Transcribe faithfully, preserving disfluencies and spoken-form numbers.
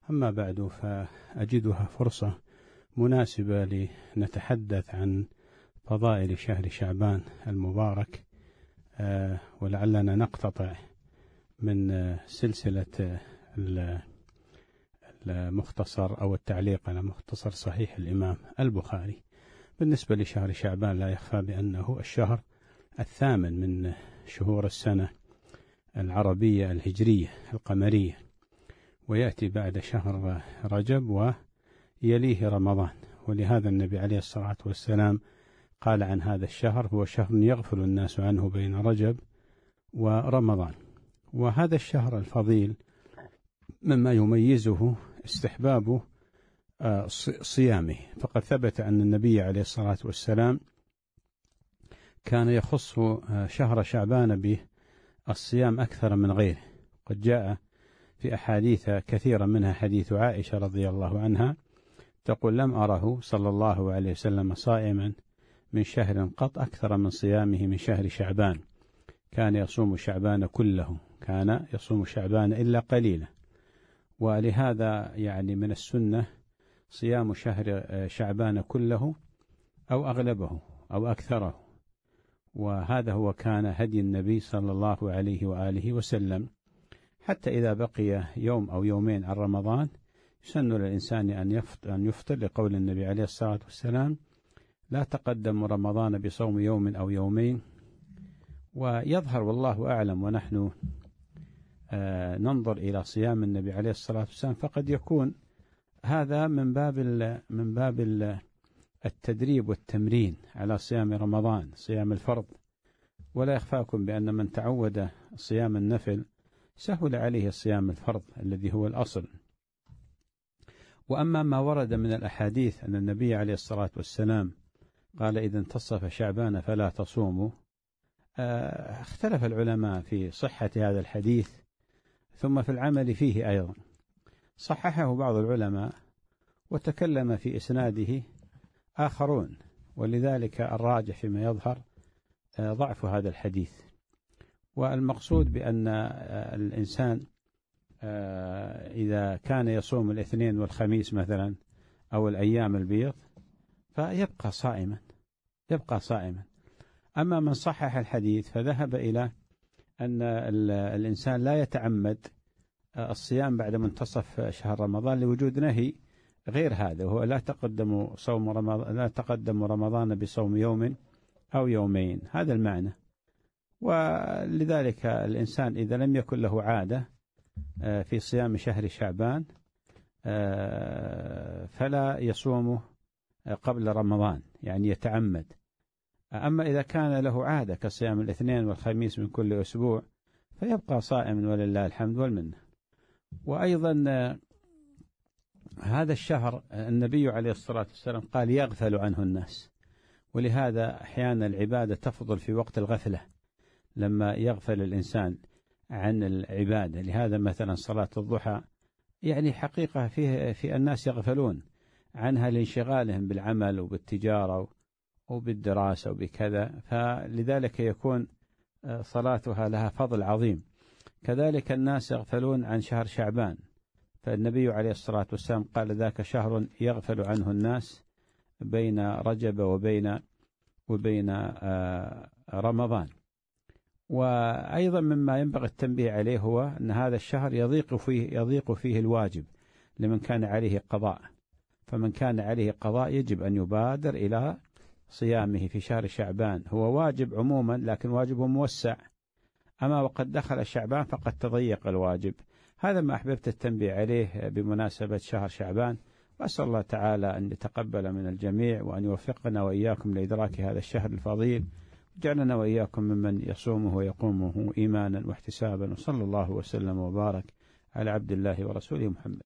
أما بعد، فأجدها فرصة مناسبة لنتحدث عن فضائل شهر شعبان المبارك، ولعلنا نقتطع من سلسلة المختصر أو التعليق على مختصر صحيح الإمام البخاري. بالنسبة لشهر شعبان، لا يخفى بأنه الشهر الثامن من شهور السنة العربية الهجرية القمرية، ويأتي بعد شهر رجب ويليه رمضان. ولهذا النبي عليه الصلاة والسلام قال عن هذا الشهر: هو شهر يغفل الناس عنه بين رجب ورمضان. وهذا الشهر الفضيل مما يميزه استحباب صيامه، فقد ثبت أن النبي عليه الصلاة والسلام كان يخص شهر شعبان بالصيام أكثر من غيره. قد جاء في أحاديث كثيرة، منها حديث عائشة رضي الله عنها تقول: لم أره صلى الله عليه وسلم صائما من شهر قط أكثر من صيامه من شهر شعبان، كان يصوم شعبان كله، كان يصوم شعبان إلا قليلا. ولهذا يعني من السنة صيام شهر شعبان كله أو أغلبه أو أكثره، وهذا هو كان هدي النبي صلى الله عليه وآله وسلم. حتى إذا بقي يوم أو يومين عن رمضان يسن للإنسان أن يفطر، لقول النبي عليه الصلاة والسلام: لا تقدم رمضان بصوم يوم أو يومين. ويظهر والله أعلم ونحن آه ننظر إلى صيام النبي عليه الصلاة والسلام، فقد يكون هذا من باب من باب التدريب والتمرين على صيام رمضان، صيام الفرض. ولا يخفاكم بأن من تعود صيام النفل سهل عليه صيام الفرض الذي هو الأصل. وأما ما ورد من الأحاديث أن النبي عليه الصلاة والسلام قال: إذا انتصف شعبان فلا تصوموا، اختلف العلماء في صحة هذا الحديث ثم في العمل فيه أيضا. صححه بعض العلماء وتكلم في إسناده آخرون، ولذلك الراجح فيما يظهر ضعف هذا الحديث. والمقصود بأن الإنسان إذا كان يصوم الاثنين والخميس مثلا أو الأيام البيض فيبقى صائما، يبقى صائما. أما من صحح الحديث فذهب إلى أن الإنسان لا يتعمد الصيام بعد منتصف شهر رمضان لوجود نهي غير هذا، وهو لا تقدم صوم رمضان لا تقدم رمضان بصوم يوم أو يومين، هذا المعنى. ولذلك الإنسان إذا لم يكن له عادة في صيام شهر شعبان فلا يصومه قبل رمضان، يعني يتعمد. أما إذا كان له عادة كصيام الاثنين والخميس من كل أسبوع فيبقى صائما ولله الحمد والمنة. وأيضا هذا الشهر النبي عليه الصلاة والسلام قال: يغفل عنه الناس، ولهذا أحيانا العبادة تفضل في وقت الغفلة لما يغفل الإنسان عن العبادة. لهذا مثلا صلاة الضحى يعني حقيقة فيه في الناس يغفلون عنها لانشغالهم بالعمل وبالتجارة وبالدراسة وبكذا، فلذلك يكون صلاتها لها فضل عظيم. كذلك الناس يغفلون عن شهر شعبان، فالنبي عليه الصلاة والسلام قال: ذاك شهر يغفل عنه الناس بين رجب وبين وبين رمضان. وأيضا مما ينبغي التنبيه عليه هو أن هذا الشهر يضيق فيه يضيق فيه الواجب لمن كان عليه قضاء، فمن كان عليه قضاء يجب أن يبادر إلى صيامه في شهر شعبان. هو واجب عموما لكن واجبه موسع، أما وقد دخل شعبان فقد تضيق الواجب. هذا ما أحببت التنبيه عليه بمناسبة شهر شعبان، وأسأل الله تعالى أن يتقبل من الجميع وأن يوفقنا وإياكم لإدراك هذا الشهر الفضيل، وجعلنا وإياكم ممن يصومه ويقومه إيمانا واحتسابا. وصلى الله وسلم وبارك على عبد الله ورسوله محمد.